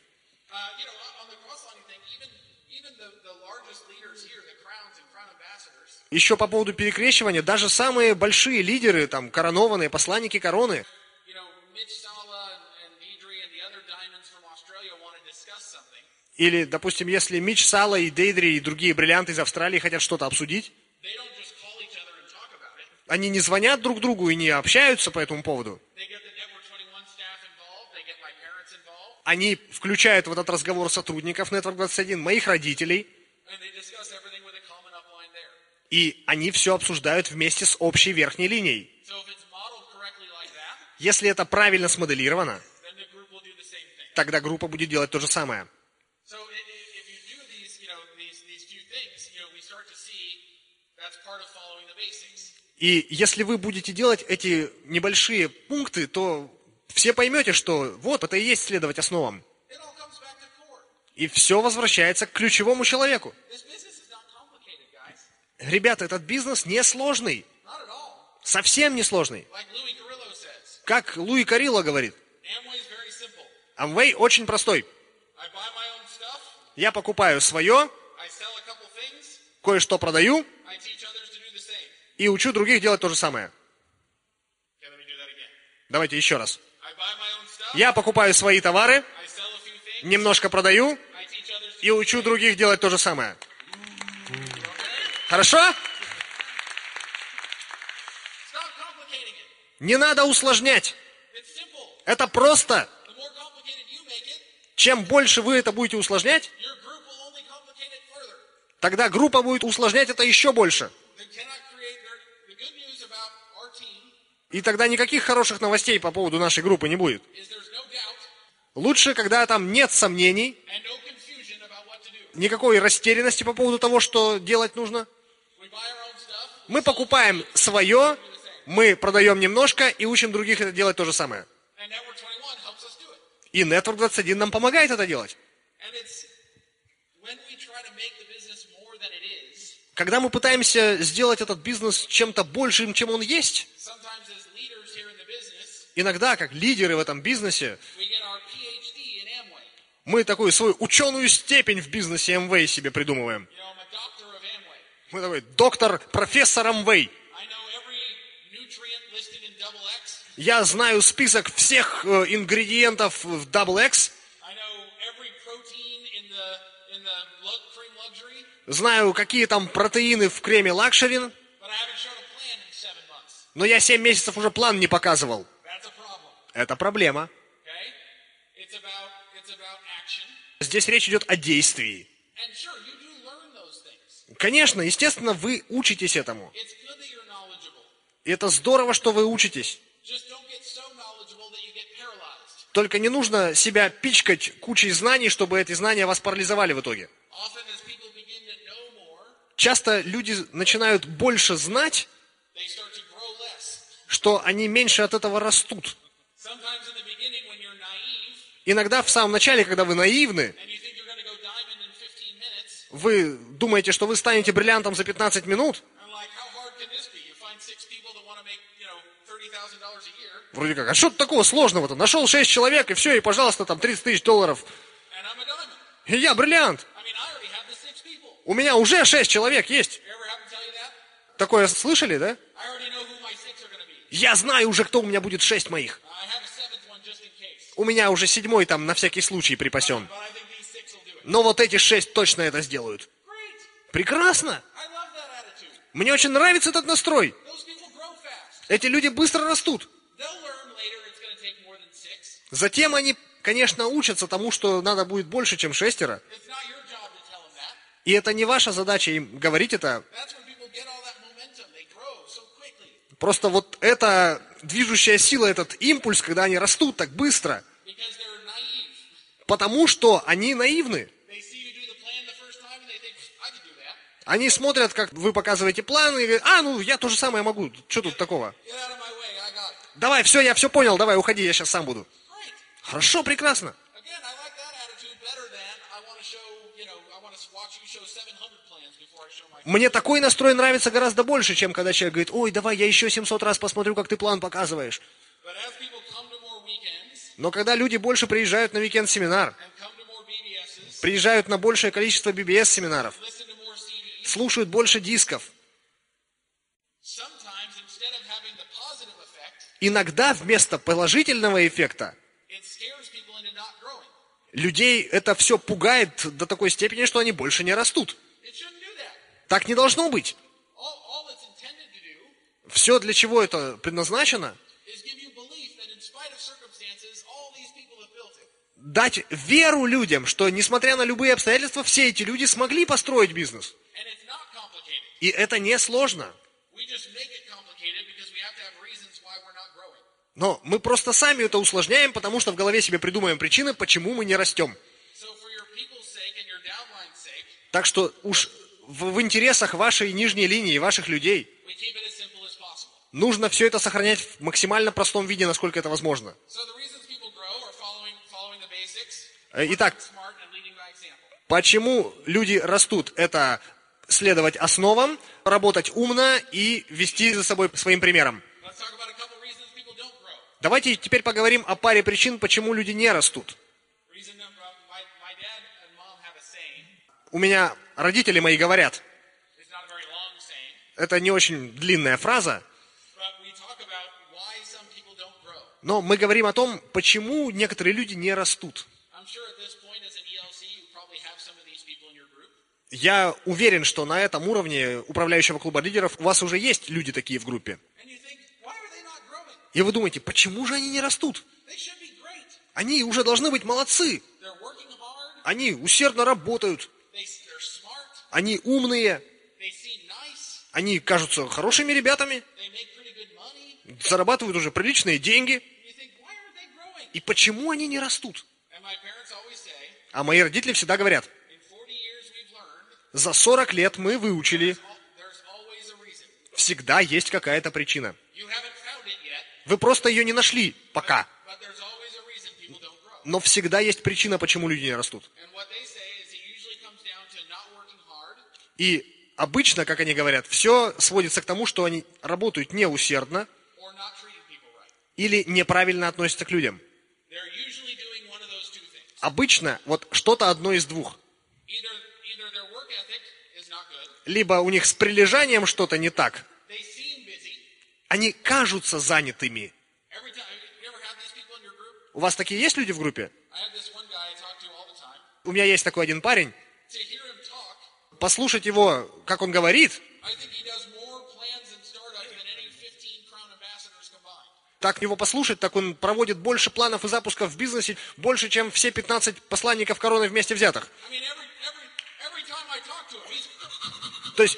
Еще по поводу перекрещивания, даже самые большие лидеры, там, коронованные, посланники короны, или, допустим, если Митч Салла и Дейдри и другие бриллианты из Австралии хотят что-то обсудить, они не звонят друг другу и не общаются по этому поводу. Они включают в этот разговор сотрудников Network 21, моих родителей, и они все обсуждают вместе с общей верхней линией. Если это правильно смоделировано, тогда группа будет делать то же самое. И если вы будете делать эти небольшие пункты, то все поймете, что вот это и есть следовать основам. И все возвращается к ключевому человеку. Ребята, этот бизнес не сложный. Совсем не сложный. Как Луи Карилло говорит, Amway очень простой. Я покупаю свое, кое-что продаю и учу других делать то же самое. Давайте еще раз. Я покупаю свои товары, немножко продаю и учу других делать то же самое. Хорошо? Stop complicating it. Не надо усложнять. It's simple. Это просто. The more complicated you make it, Чем больше вы это будете усложнять, your group will only complicate it further. тогда группа будет усложнять это еще больше. They cannot create the good news about our team И тогда никаких хороших новостей по поводу нашей группы не будет. is there's no doubt Лучше, когда там нет сомнений, and no confusion about what to do. никакой растерянности по поводу того, что делать нужно. We buy our own stuff. Мы покупаем свое, мы продаем немножко и учим других это делать то же самое. And Network 21 helps us do it. И Network 21 нам помогает это делать. And it's when we try to make the business more than it is, Когда мы пытаемся сделать этот бизнес чем-то большим, чем он есть, sometimes as leaders here in the business, иногда, как лидеры в этом бизнесе, we get our PhD in Amway. мы такую свою ученую степень в бизнесе Amway себе придумываем. You know, I'm a doctor of Amway. Мы такой доктор, профессор Amway. I know every nutrient listed in double X. Я знаю список всех ингредиентов в Double X, I know every protein in the cream luxury, знаю, какие там протеины в креме Luxury, but I haven't shown a plan in 7 months. но я 7 месяцев уже план не показывал. That's a problem. Это проблема. Okay? It's about action. Здесь речь идет о действии. And sure, you do learn those things. Конечно, естественно, вы учитесь этому. It's good that you're knowledgeable. И это здорово, что вы учитесь. Just don't get so knowledgeable that you get paralyzed. Только не нужно себя пичкать кучей знаний, чтобы эти знания вас парализовали в итоге. Often as people begin to know more, Часто люди начинают больше знать, they start to grow less. что они меньше от этого растут. Sometimes in the beginning when you're naive Иногда в самом начале, когда вы наивны, and you think you're going to go diamond in 15 minutes, вы думаете, что вы станете бриллиантом за 15 минут. I'm like, how hard can this be? You find 6 people that want to make, $30,000 a year, Вроде как, а что такого сложного-то? Нашел 6 человек, и все, и, пожалуйста, там $30 000. and I'm a diamond. И я бриллиант. I mean, I already have the 6 people. У меня уже 6 человек есть. You ever have to tell you that? Такое слышали, да? I already know who my 6 are going to be. Я знаю уже, кто у меня будет 6 моих. I have a 7th one just in case. У меня уже 7 там на всякий случай припасен. But I think these 6 will do it. Но вот эти 6 точно это сделают. Great. Прекрасно. I love that attitude. Мне очень нравится этот настрой. Those people grow fast. Эти люди быстро растут. They'll learn later it's going to take more than 6. Затем они, конечно, учатся тому, что надо будет больше, чем 6. It's not your job to tell them that. И это не ваша задача им говорить это. That's when people get all that momentum. They grow so quickly. Просто вот эта движущая сила, этот импульс, когда они растут так быстро, Because they're naive. потому что они наивны. They see you do the plan the first time and they think, I can do that. Они смотрят, как вы показываете план, и говорят, я то же самое могу, что тут такого? Get out of my way. I got it. Давай, все, я все понял, давай, уходи, я сейчас сам буду. Great. Хорошо, прекрасно. Again, I like that attitude better than I want to show, I want to watch you show 700 plans before I show my. Мне такой настрой нравится гораздо больше, чем когда человек говорит, ой, давай, я еще 700 раз посмотрю, как ты план показываешь. But as people come to more weekends Но когда люди больше приезжают на уикенд-семинар, and come to more BBSs, приезжают на большее количество BBS-семинаров, listen to more CDs, слушают больше дисков, sometimes instead of having the positive effect, иногда вместо положительного эффекта it scares people into not growing. людей это все пугает до такой степени, что они больше не rастут. It shouldn't do that. Так не должно быть. All it's intended to do Все, для чего это предназначено, is give you belief that in spite of circumstances, all these people have built it. дать веру людям, что, несмотря на любые обстоятельства, все эти люди смогли построить бизнес. And it's not complicated. И это не сложно. We just make it complicated because we have to have reasons why we're not growing. Но мы просто сами это усложняем, потому что в голове себе придумаем причины, почему мы не растем. So for your people's sake and your downline's sake, Так что уж в интересах вашей нижней линии, ваших людей, we keep it as simple as possible. нужно все это сохранять в максимально простом виде, насколько это возможно. So the reasons people grow are following the basics, Итак, working smart and leading by example. почему люди растут? Это следовать основам, работать умно и вести за собой своим примером. Let's talk about a couple reasons people don't grow. Давайте теперь поговорим о паре причин, почему люди не растут. Reason number, my dad and mom have a saying. У меня родители мои говорят, It's not a very long saying, это не очень длинная фраза, but we talk about why some people don't grow. но мы говорим о том, почему некоторые люди не растут. I'm sure at this point as an ELC, you probably have some of these people in your group. Я уверен, что на этом уровне управляющего клуба лидеров у вас уже есть люди такие в группе. And you think, why are they not growing? И вы думаете, почему же они не растут? They should be great. Они уже должны быть молодцы. They're working hard. Они усердно работают. They're smart. Они умные. They seem nice. Они кажутся хорошими ребятами. They make pretty good money. Зарабатывают уже приличные деньги. And you think, why aren't they growing? И почему они не растут? And my parents always say, А мои родители всегда говорят, in 40 years we've learned, за 40 лет мы выучили, there's always a reason. всегда есть какая-то причина. You haven't found it yet, Вы просто ее не нашли пока. but there's always a reason people don't grow. Но всегда есть причина, почему люди не растут. And what they say is it usually comes down to not working hard И обычно, как они говорят, все сводится к тому, что они работают неусердно or not treating people right. или неправильно относятся к людям. They're usually doing one of those two things. Обычно вот что-то одно из двух. Either their work ethic is not good, Либо у них с прилежанием что-то не так. they seem busy. Они кажутся занятыми. Every time, you ever had these people in your group? У вас такие есть люди в группе? I have this one guy I talk to all the time. У меня есть такой один парень. To hear him talk, Послушать его, как он говорит, I think he does more plans and startups than any 15 Crown Ambassadors combined. так его послушать, так он проводит больше планов и запусков в бизнесе, больше, чем все 15 посланников короны вместе взятых. I mean, every time I talk to him, he's... То есть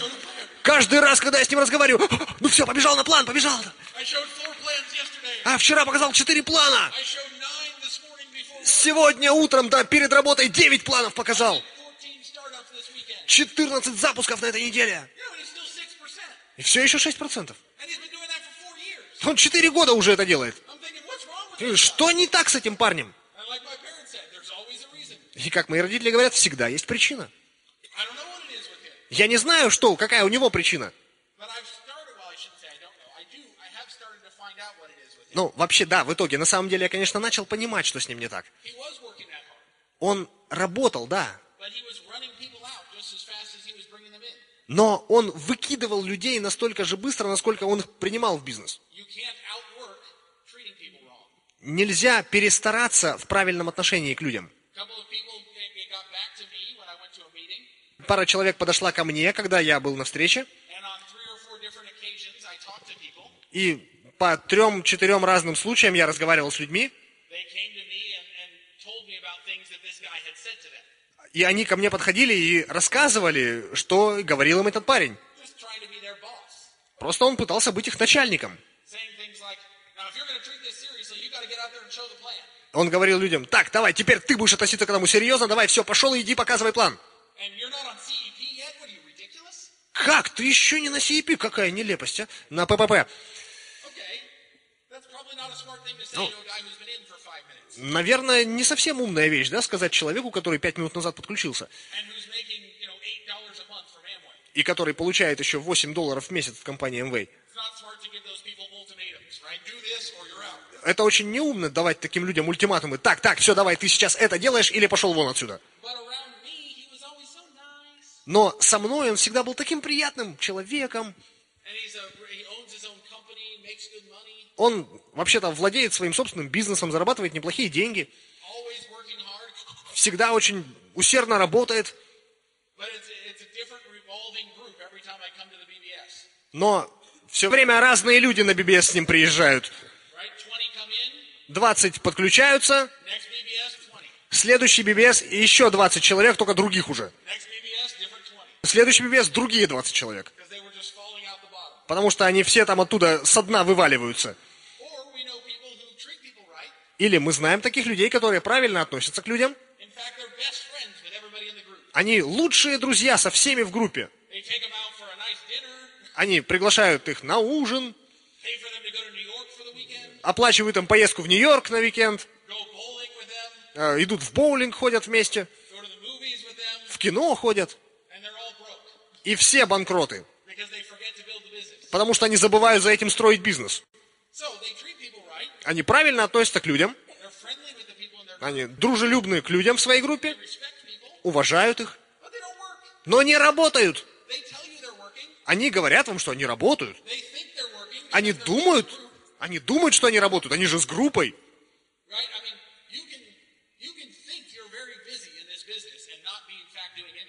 каждый раз, когда я с ним разговариваю, ну все, побежал на план, побежал. I showed 4 plans yesterday. А вчера показал 4 плана. I showed 9 this morning before. Сегодня утром, да, перед работой 9 планов показал. 14 startups this weekend. 14 запусков на этой неделе. You know, and he's still 6%. И все еще 6%. And he's been doing that for 4 years. Он 4 года уже это делает. I'm thinking, what's wrong with him? Что не так с этим парнем? And like my parents said, there's always a reason. И как мои родители говорят, всегда есть причина. I don't know what it is with him. Я не знаю, какая у него причина. But I've started, well, I shouldn't say I don't know. I have started to find out what it is with him. Ну, вообще, да, в итоге, на самом деле, я, конечно, начал понимать, что с ним не так. He was working that hard, Он работал, да, but he was running people out just as fast as he was bringing them in. но он выкидывал людей настолько же быстро, насколько он их принимал в бизнес. You can't outwork treating people wrong. Нельзя перестараться в правильном отношении к людям. A couple of people they got back to me when I went to a meeting, Пара человек подошла ко мне, когда я был на встрече, and on 3 or 4 different occasions I talked to people. и по 3-4 разным случаям я разговаривал с людьми, They came to me and told me about things that this guy had said to them. и они ко мне подходили и рассказывали, что говорил им этот парень. Just trying to be their boss. Просто он пытался быть их начальником. Saying things like, now if you're going to treat this seriously, you got to get out there and show the plan. Он говорил людям, так, давай, теперь ты будешь относиться к этому серьезно, давай, все, пошел и иди, показывай план. And you're not on CEP yet? What are you, ridiculous? Как? Ты еще не на CEP? Какая нелепость, а? На ППП. Okay. That's probably not a smart thing to say to a guy who's been in for 5 minutes. Наверное, не совсем умная вещь, да, сказать человеку, который 5 минут назад подключился, And who's making, $8 a month from Amway. и который получает еще $8 в месяц в компании Amway. It's not smart to give those people ultimatums, right? Do this or you're out. Это очень неумно давать таким людям ультиматумы. Так, все, давай, ты сейчас это делаешь или пошел вон отсюда. But around me, he was always so nice. Но со мной он всегда был таким приятным человеком. And he owns his own company, makes good money, Он вообще-то владеет своим собственным бизнесом, зарабатывает неплохие деньги, always working hard. всегда очень усердно работает. But it's a different revolving group every time I come to the BBS. Но все время разные люди на BBS с ним приезжают. Right? 20 come in, 20 подключаются, next BBS, 20. следующий BBS и еще 20 человек, только других уже. Next BBS, different 20. Следующий BBS другие 20 человек. Because they were just falling out the bottom. Потому что они все там оттуда со дна вываливаются. Or we know people who treat people right. Или мы знаем таких людей, которые правильно относятся к людям. In fact, they're best friends with everybody in the group. Они лучшие друзья со всеми в группе. They take them out for a nice dinner, Они приглашают их на ужин, pay for them to go to New York for the weekend, оплачивают им поездку в Нью-Йорк на уикенд, go bowling with them, идут в боулинг, ходят вместе, go to the movies with them, в кино ходят. and they're all broke И все банкроты, because they forget to build the business. потому что они забывают за этим строить бизнес. So they treat people right, Они правильно относятся к людям, they're friendly with the people in their group, они дружелюбны к людям в своей группе, respect people, уважают их, but they don't work. но не работают. They tell you they're working, Они говорят вам, что они работают. they think they're working, Они because they're думают, with the group, они думают, что они работают. Они же с группой. right? I mean, you can think you're very busy in this business and not be in fact doing anything.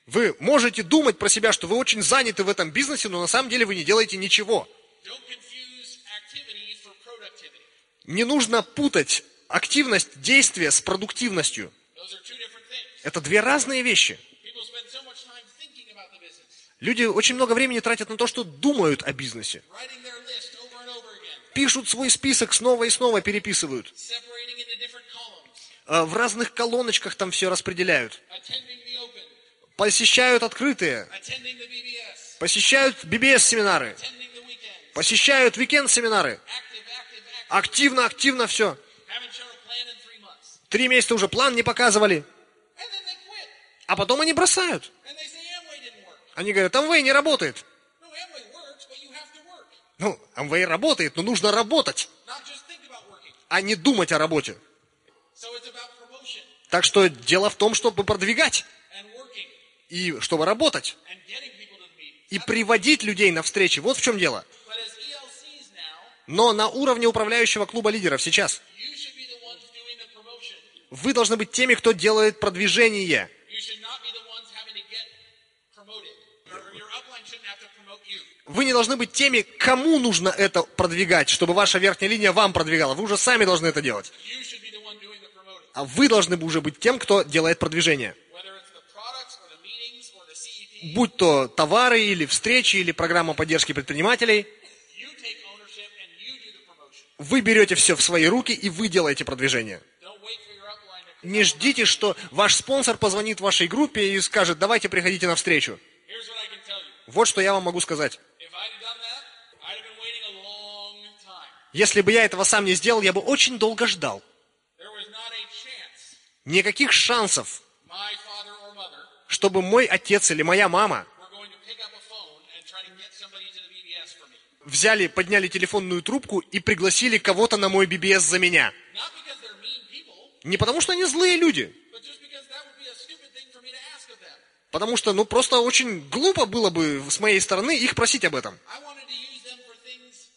Вы можете думать про себя, что вы очень заняты в этом бизнесе, но на самом деле вы не делаете ничего. Don't confuse activity for productivity. Не нужно путать активность, действие с продуктивностью. Those are two different things. Это две разные вещи. People spend so much time thinking about the business, Люди очень много времени тратят на то, что думают о бизнесе. writing their list over and over again, Пишут свой список, снова и снова переписывают. separating into different columns, В разных колоночках там все распределяют. attending the open, Посещают открытые, attending the BBS, посещают BBS-семинары, attending the weekend, посещают weekend-семинары. active. Активно все. Haven't shown a plan in 3 months. 3 месяца уже план не показывали. And then they quit. А потом они бросают. And they say Amway didn't work. Они говорят, Amway не работает. No, Amway works, but you have to work. Ну, Amway работает, но нужно работать, Not just think about working. а не думать о работе. So it's about promotion Так что дело в том, чтобы продвигать and working и чтобы работать. and getting people to the meetings. И приводить людей на встречи. Вот в чем дело. But as ELCs now, Но на уровне управляющего клуба лидеров сейчас you should be the ones doing the promotion. вы должны быть теми, кто делает продвижение. You should not be the ones having to get promoted. Or your upline shouldn't have to promote you. Вы не должны быть теми, кому нужно это продвигать, чтобы ваша верхняя линия вам продвигала. Вы уже сами должны это делать. You should be the one doing the promoting. А вы должны уже быть тем, кто делает продвижение. Whether it's the products or the meetings or the CEP, Будь то товары, или встречи, или программа поддержки предпринимателей. you take ownership and you do the promotion. Вы берете все в свои руки, и вы делаете продвижение. Don't wait for your upline to Не ждите, что ваш спонсор позвонит вашей группе и скажет, давайте приходите на встречу. Here's what I can tell you. Вот что я вам могу сказать. If I'd have done that, I'd have been waiting a long time. Если бы я этого сам не сделал, я бы очень долго ждал. There was not a chance Никаких шансов, my father or mother чтобы мой отец или моя мама were going to pick up a phone and try to get somebody to the BBS for me. взяли, подняли телефонную трубку и пригласили кого-то на мой BBS за меня. Not because they're mean people, Не потому что они злые люди, but just because that would be a stupid thing for me to ask of them. потому что, просто очень глупо было бы с моей стороны их просить об этом. I wanted to use them for things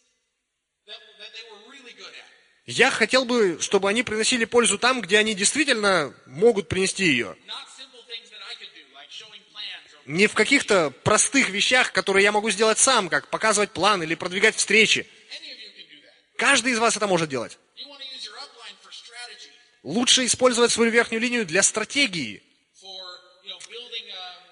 that they were really good at. Я хотел бы, чтобы они приносили пользу там, где они действительно могут принести ее. Not simple things that I could do, like showing plans or Не в каких-то простых вещах, которые я могу сделать сам, как показывать план или продвигать встречи. any of you can do that. Каждый из вас это может делать. You want to use your upline for strategy, Лучше использовать свою верхнюю линию для стратегии, for building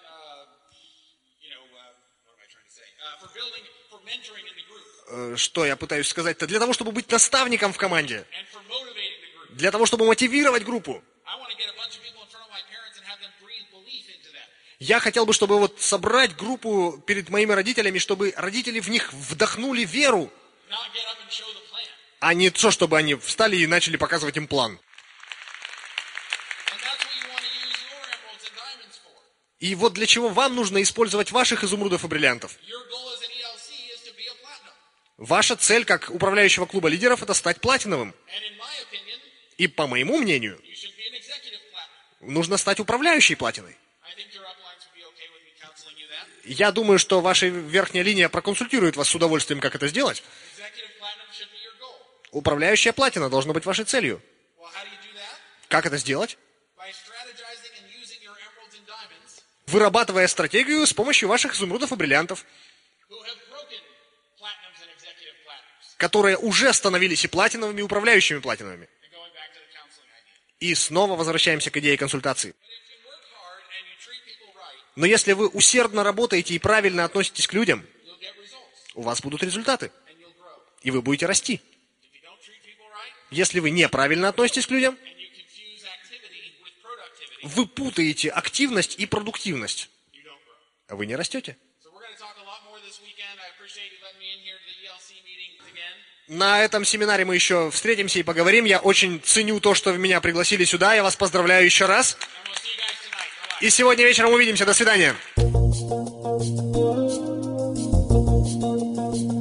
what am I trying to say? For mentoring in the group что я пытаюсь сказать-то, для того, чтобы быть наставником в команде, and for motivating the group. для того, чтобы мотивировать группу. I want to get a bunch of people in front of my parents and have them breathe belief into them. Я хотел бы, чтобы собрать группу перед моими родителями, чтобы родители в них вдохнули веру, Not get up and show the plan. а не то, чтобы они встали и начали показывать им план. And that's what you want to use your emeralds and diamonds for. И вот для чего вам нужно использовать ваших изумрудов и бриллиантов. Your goal as an ELC is to be a platinum. Ваша цель как управляющего клуба лидеров – это стать платиновым. And in my opinion, И по моему мнению, you should be an executive platinum. нужно стать управляющей платиной. I think your uplines would be okay with me counseling you that. Я думаю, что ваша верхняя линия проконсультирует вас с удовольствием, как это сделать. Executive platinum should be your goal. Управляющая платина должна быть вашей целью. Well, how do you do that? Как это сделать? By strategizing and using your emeralds and diamonds Вырабатывая стратегию с помощью ваших изумрудов и бриллиантов, who have broken platinums and executive platinums. которые уже становились и платиновыми, и управляющими платиновыми. And going back to the counseling idea. И снова возвращаемся к идее консультации. But if you work hard and you treat people right, Но если вы усердно работаете и правильно относитесь к людям, you'll get results у вас будут результаты, and you'll grow. и вы будете расти. If you don't treat people right Если вы неправильно относитесь к людям, and you confuse activity with productivity, вы путаете активность и продуктивность, you don't grow. а вы не растете. So we're going to talk a lot more this weekend. I appreciate you letting me in here to the ELC meetings again. На этом семинаре мы еще встретимся и поговорим. Я очень ценю то, что вы меня пригласили сюда. Я вас поздравляю еще раз. And we'll see you guys tonight. Bye-bye. И сегодня вечером увидимся. До свидания.